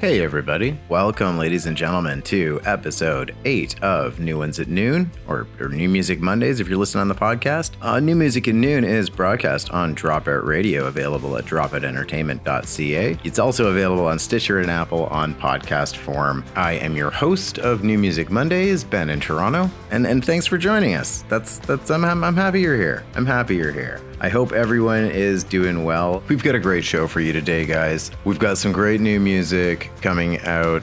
Hey everybody, welcome ladies and gentlemen to episode 8 of New Ones at Noon, or New Music Mondays if you're listening on the podcast. New Music at Noon is broadcast on Dropout Radio, available at dropoutentertainment.ca. It's also available on Stitcher and Apple on podcast form. I am your host of New Music Mondays, Ben in Toronto, and thanks for joining us. I'm happy you're here. I'm happy you're here. I hope everyone is doing well. We've got a great show for you today, guys. We've got some great new music coming out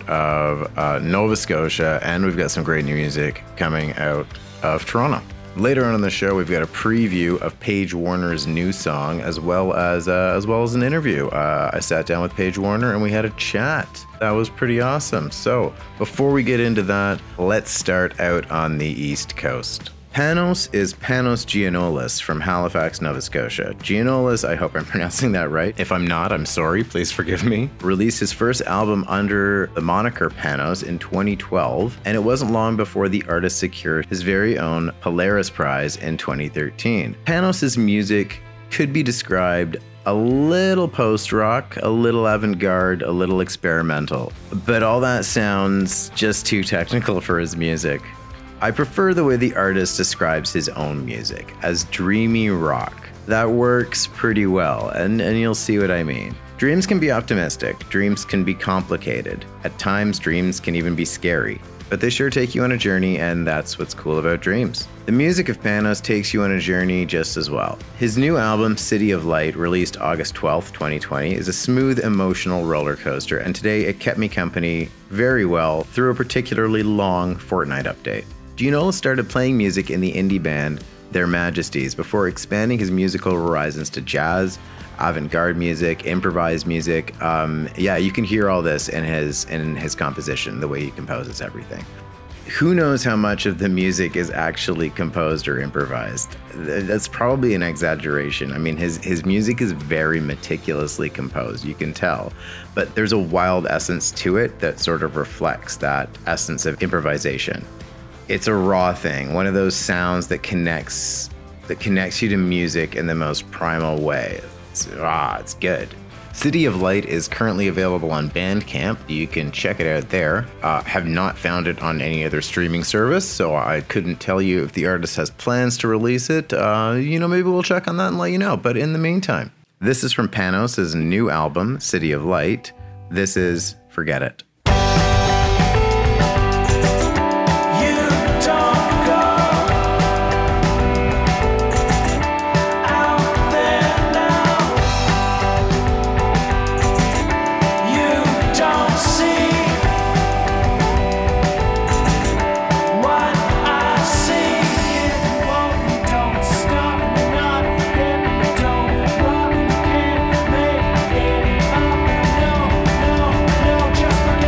of Nova Scotia, and we've got some great new music coming out of Toronto. Later on in the show, we've got a preview of Paige Warner's new song, as well as an interview. I sat down with Paige Warner and we had a chat. That was pretty awesome. So before we get into that, let's start out on the East Coast. Panos is Panos Giannoulis from Halifax, Nova Scotia. Giannoulis, I hope I'm pronouncing that right. If I'm not, I'm sorry, please forgive me. Released his first album under the moniker Panos in 2012, and it wasn't long before the artist secured his very own Polaris Prize in 2013. Panos' music could be described a little post-rock, a little avant-garde, a little experimental, but all that sounds just too technical for his music. I prefer the way the artist describes his own music as dreamy rock. That works pretty well, and you'll see what I mean. Dreams can be optimistic, dreams can be complicated. At times, dreams can even be scary. But they sure take you on a journey, and that's what's cool about dreams. The music of Panos takes you on a journey just as well. His new album, City of Light, released August 12th, 2020, is a smooth, emotional roller coaster, and today it kept me company very well through a particularly long Fortnite update. Giannoulis started playing music in the indie band Their Majesties before expanding his musical horizons to jazz, avant-garde music, improvised music. You can hear all this in his composition, the way he composes everything. Who knows how much of the music is actually composed or improvised? That's probably an exaggeration. I mean, his music is very meticulously composed, you can tell, but there's a wild essence to it that sort of reflects that essence of improvisation. It's a raw thing, one of those sounds that connects you to music in the most primal way. It's good. City of Light is currently available on Bandcamp. You can check it out there. Have not found it on any other streaming service, so I couldn't tell you if the artist has plans to release it. Maybe we'll check on that and let you know. But in the meantime, this is from Panos' new album, City of Light. This is Forget It. Just forget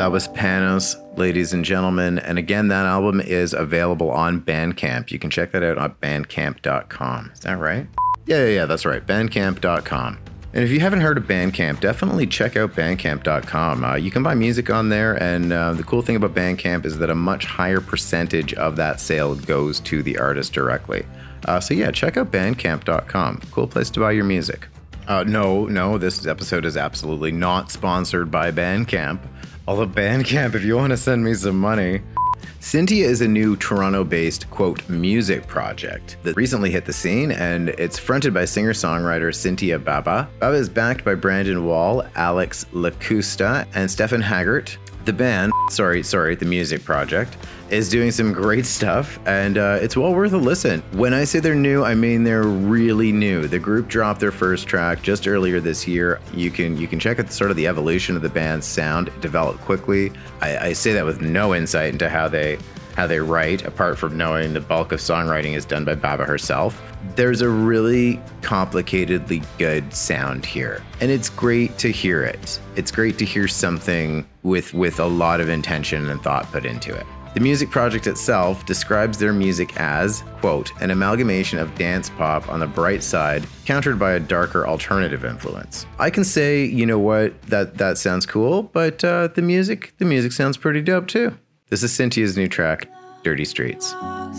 That was Panos, ladies and gentlemen. And again, that album is available on Bandcamp. You can check that out on bandcamp.com. Is that right? Yeah, that's right. Bandcamp.com. And if you haven't heard of Bandcamp, definitely check out bandcamp.com. You can buy music on there, and the cool thing about Bandcamp is that a much higher percentage of that sale goes to the artist directly. So yeah, check out bandcamp.com. Cool place to buy your music. No, this episode is absolutely not sponsored by Bandcamp. Although Bandcamp, if you want to send me some money. Cynthia is a new Toronto-based, quote, music project that recently hit the scene, and it's fronted by singer-songwriter Cynthia Baba. Baba is backed by Brandon Wall, Alex Lacusta, and Stefan Haggart. The band, the music project, is doing some great stuff, and it's well worth a listen. When I say they're new, I mean they're really new. The group dropped their first track just earlier this year. You can check out sort of the evolution of the band's sound. It developed quickly. I say that with no insight into how they write, apart from knowing the bulk of songwriting is done by Baba herself. There's a really complicatedly good sound here, and it's great to hear it. It's great to hear something with a lot of intention and thought put into it. The music project itself describes their music as, quote, an amalgamation of dance pop on the bright side, countered by a darker alternative influence. I can say, you know what, that sounds cool, but the music sounds pretty dope too. This is Cynthia's new track, Dirty Streets.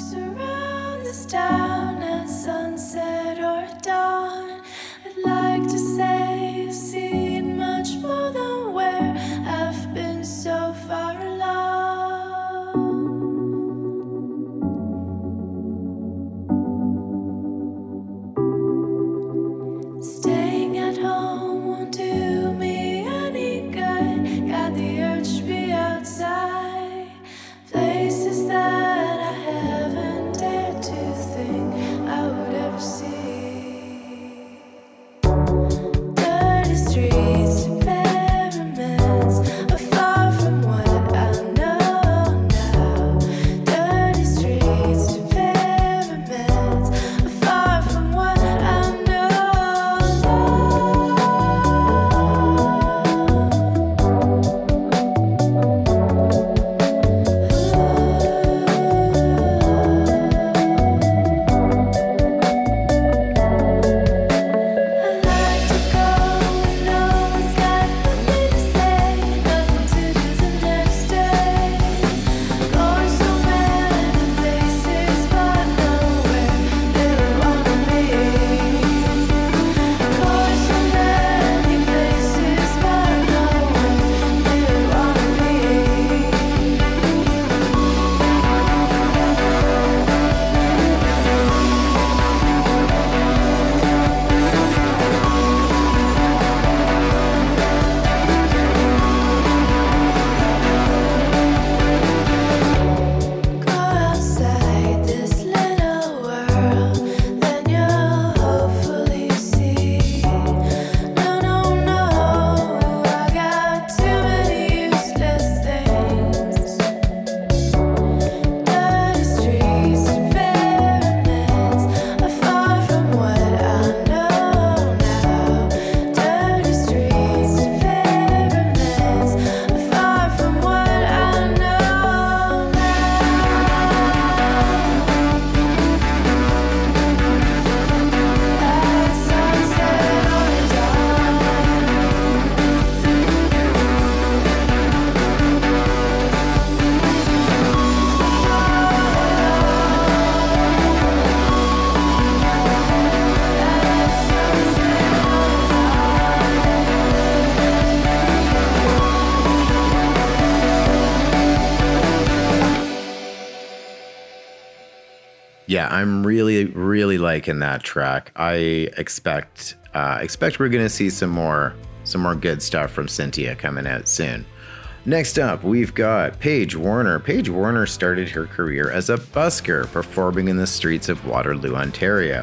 Yeah, I'm really liking that track. I expect we're gonna see some more good stuff from Cynthia coming out soon. Next up, we've got Paige Warner. Paige Warner started her career as a busker, performing in the streets of Waterloo, Ontario.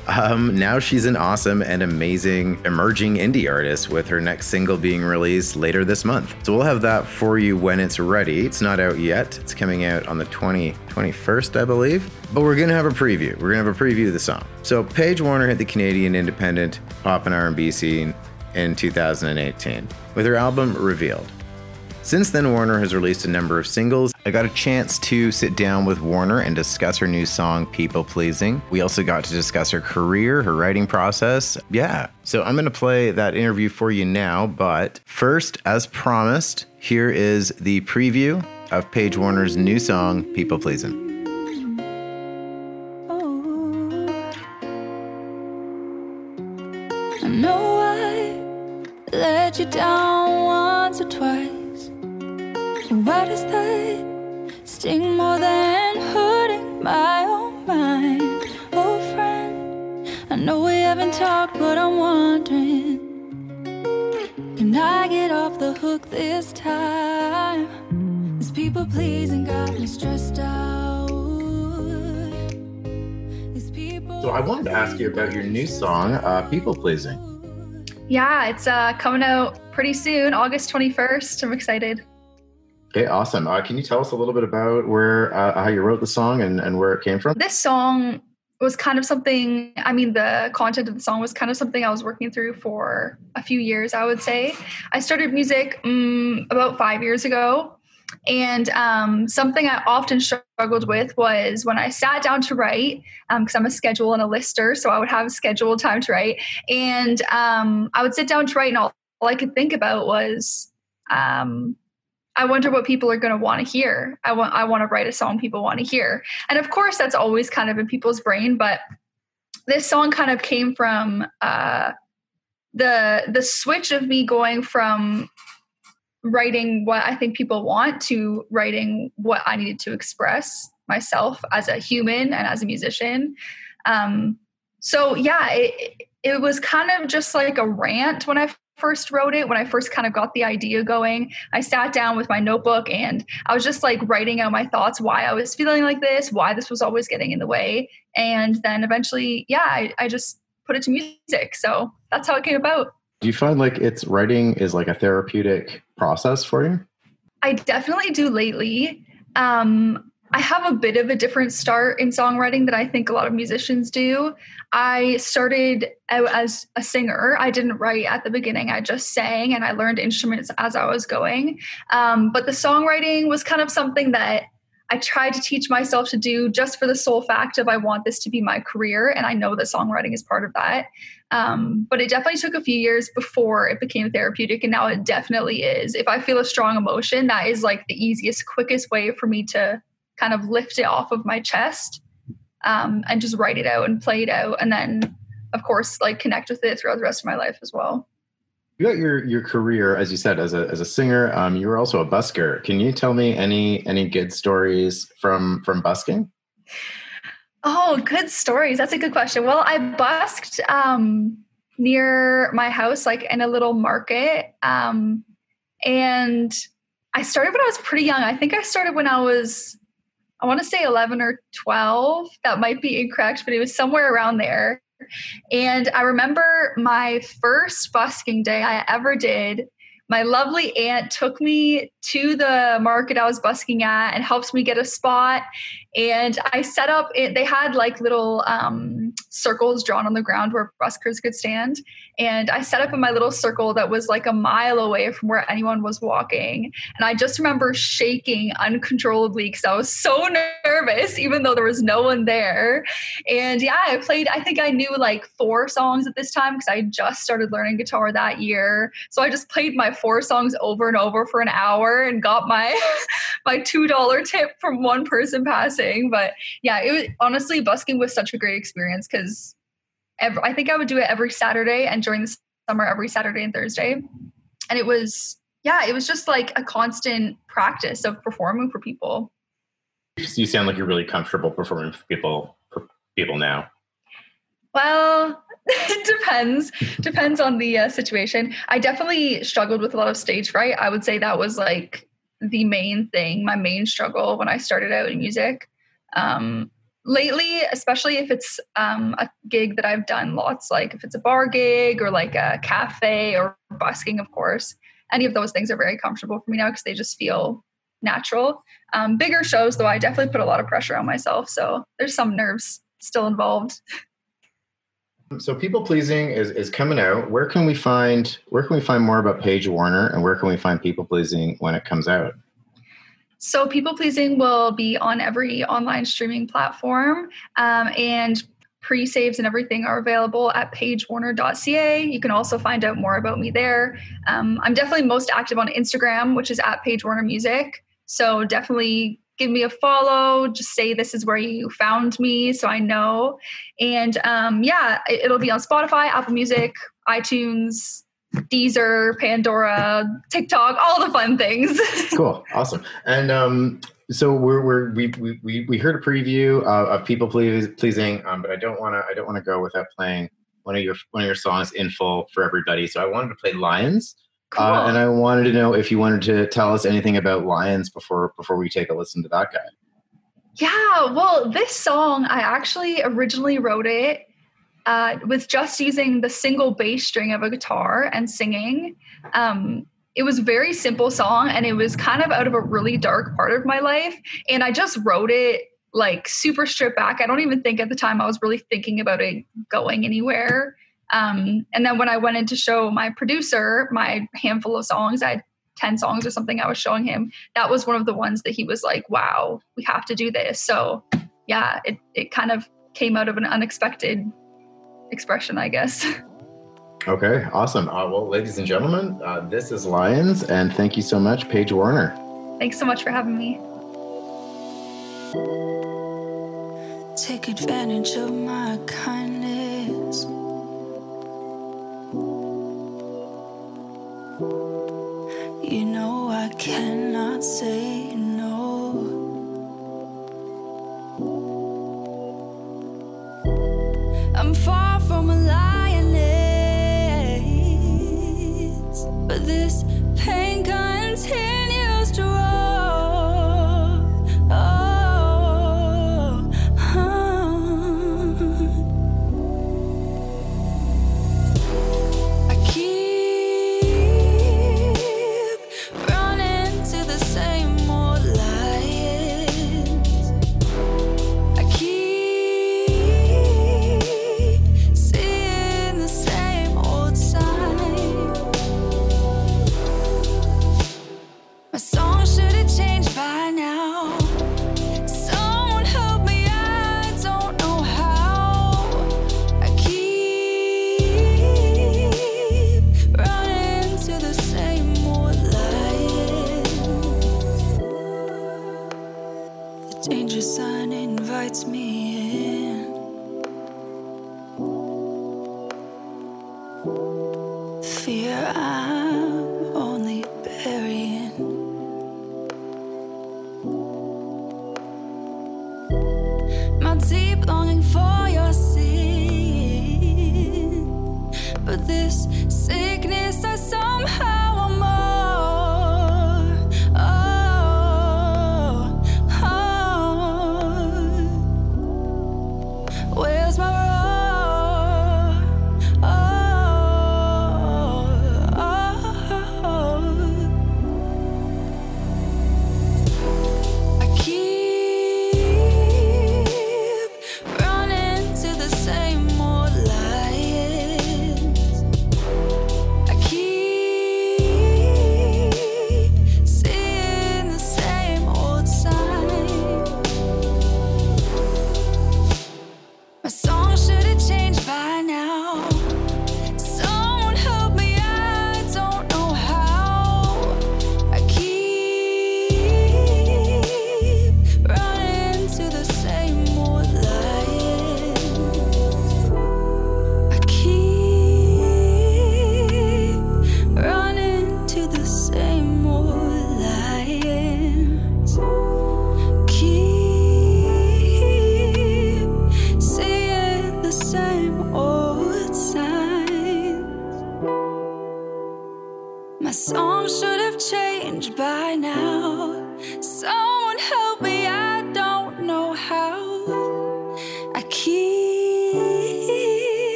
Now she's an awesome and amazing emerging indie artist, with her next single being released later this month. So we'll have that for you when it's ready. It's not out yet. It's coming out on the 21st, I believe. But we're going to have a preview. We're going to have a preview of the song. So Paige Warner hit the Canadian independent pop and R&B scene in 2018 with her album Revealed. Since then, Warner has released a number of singles. I got a chance to sit down with Warner and discuss her new song, People Pleasing. We also got to discuss her career, her writing process. Yeah, so I'm going to play that interview for you now, but first, as promised, here is the preview of Paige Warner's new song, People Pleasing. I know I let you down once or twice. Why does that sting more than hurting my own mind? Oh friend, I know we haven't talked, but I'm wondering, can I get off the hook this time? This people pleasing got me stressed out. So I wanted to ask you about your new song, People Pleasing. Yeah, it's coming out pretty soon, August 21st. I'm excited. Okay, awesome. Can you tell us a little bit about how you wrote the song and where it came from? This song was kind of something, the content of the song was kind of something I was working through for a few years, I would say. I started music about 5 years ago. And something I often struggled with was when I sat down to write, because I'm a schedule and a lister, so I would have scheduled time to write. And I would sit down to write, and all I could think about was, I wonder what people are going to want to hear. I want to write a song people want to hear. And of course, that's always kind of in people's brain. But this song kind of came from the switch of me going from writing what I think people want to writing what I needed to express myself as a human and as a musician. So yeah, it was kind of just like a rant when I first wrote it. When I first kind of got the idea going, I sat down with my notebook and I was just like writing out my thoughts, why I was feeling like this, why this was always getting in the way. And then eventually, yeah, I just put it to music. So that's how it came about. Do you find like writing is like a therapeutic process for you? I definitely do lately. I have a bit of a different start in songwriting that I think a lot of musicians do. I started out as a singer. I didn't write at the beginning. I just sang and I learned instruments as I was going. But the songwriting was kind of something that I tried to teach myself to do just for the sole fact of I want this to be my career. And I know that songwriting is part of that. But it definitely took a few years before it became therapeutic. And now it definitely is. If I feel a strong emotion, that is like the easiest, quickest way for me to kind of lift it off of my chest and just write it out and play it out. And then, of course, like connect with it throughout the rest of my life as well. You got your career, as you said, as a singer. You were also a busker. Can you tell me any good stories from busking? Oh, good stories. That's a good question. Well, I busked near my house, like in a little market. And I started when I was pretty young. I think I started when I want to say 11 or 12. That might be incorrect, but it was somewhere around there. And I remember my first busking day I ever did. My lovely aunt took me to the market I was busking at and helped me get a spot. And I set up it. They had like little circles drawn on the ground where buskers could stand. And I set up in my little circle that was like a mile away from where anyone was walking. And I just remember shaking uncontrollably because I was so nervous, even though there was no one there. And yeah, I think I knew like 4 songs at this time because I just started learning guitar that year. So I just played my 4 songs over and over for an hour and got my my $2 tip from one person passing. But yeah, it was honestly, busking was such a great experience because I think I would do it every Saturday and during the summer every Saturday and Thursday. And it was just like a constant practice of performing for people. You sound like you're really comfortable performing for people now. Well, it depends on the situation. I definitely struggled with a lot of stage fright. I would say that was like the main thing, my main struggle when I started out in music. Lately, especially if it's a gig that I've done lots, like if it's a bar gig or like a cafe or busking, of course, any of those things are very comfortable for me now because they just feel natural. Bigger shows, though, I definitely put a lot of pressure on myself. So there's some nerves still involved. So People Pleasing is coming out. Where can we find more about Paige Warner, and where can we find People Pleasing when it comes out? So People Pleasing will be on every online streaming platform, and pre-saves and everything are available at paigewarner.ca. You can also find out more about me there. I'm definitely most active on Instagram, which is at Paige Warner Music. So definitely give me a follow. Just say this is where you found me so I know. And it'll be on Spotify, Apple Music, iTunes, Deezer, Pandora, TikTok, all the fun things. Cool, awesome. And so we heard a preview of People Pleasing, but I don't want to go without playing one of your songs in full for everybody. So I wanted to play Lions. Cool. And I wanted to know if you wanted to tell us anything about Lions before we take a listen to that guy. Yeah, well, this song, I actually originally wrote it with just using the single bass string of a guitar and singing. It was a very simple song, and it was kind of out of a really dark part of my life. And I just wrote it like super stripped back. I don't even think at the time I was really thinking about it going anywhere. And then when I went in to show my producer my handful of songs, I had 10 songs or something I was showing him. That was one of the ones that he was like, wow, we have to do this. So yeah, it kind of came out of an unexpected expression, I guess. Okay, awesome. Well, ladies and gentlemen, this is Lions, and thank you so much, Paige Warner. Thanks so much for having me. Take advantage of my kindness. You know I cannot say no. I'm far from a lioness, but this pain continues to roll. I keep running to the same old lies. I keep seeing the same old sign. My song should have changed by now. Someone help me, I don't know how. I keep running to the same old lies. The danger sign invites me in. Fear I'm only burying. My deep longing for your sin, but this sickness I somehow am more. Where's my roar? I keep running to the same old lies. I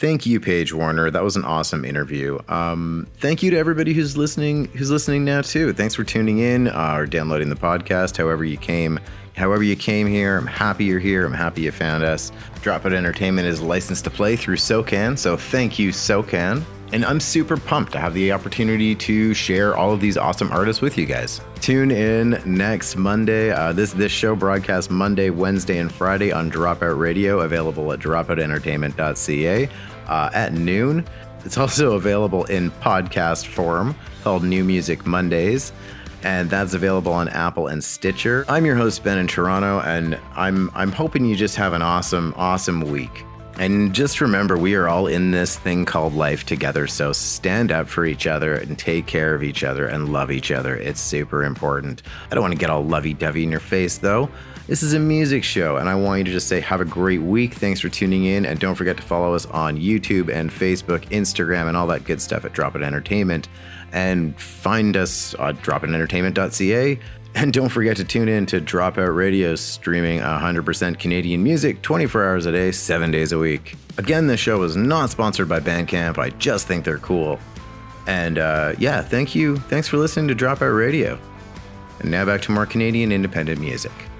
Thank you, Paige Warner. That was an awesome interview. Thank you to everybody who's listening now too. Thanks for tuning in or downloading the podcast. However you came here, I'm happy you're here. I'm happy you found us. Dropout Entertainment is licensed to play through SOCAN, so thank you, SOCAN. And I'm super pumped to have the opportunity to share all of these awesome artists with you guys. Tune in next Monday. This show broadcasts Monday, Wednesday, and Friday on Dropout Radio, available at dropoutentertainment.ca at noon. It's also available in podcast form called New Music Mondays, and that's available on Apple and Stitcher. I'm your host, Ben in Toronto, and I'm hoping you just have an awesome week. And just remember, we are all in this thing called life together, so stand up for each other and take care of each other and love each other. It's super important. I don't want to get all lovey-dovey in your face, though. This is a music show, and I want you to just say have a great week. Thanks for tuning in, and don't forget to follow us on YouTube and Facebook, Instagram, and all that good stuff at Dropout Entertainment. And find us at dropoutentertainment.ca. And don't forget to tune in to Dropout Radio, streaming 100% Canadian music 24 hours a day, 7 days a week. Again, this show is not sponsored by Bandcamp. I just think they're cool. And thank you. Thanks for listening to Dropout Radio. And now back to more Canadian independent music.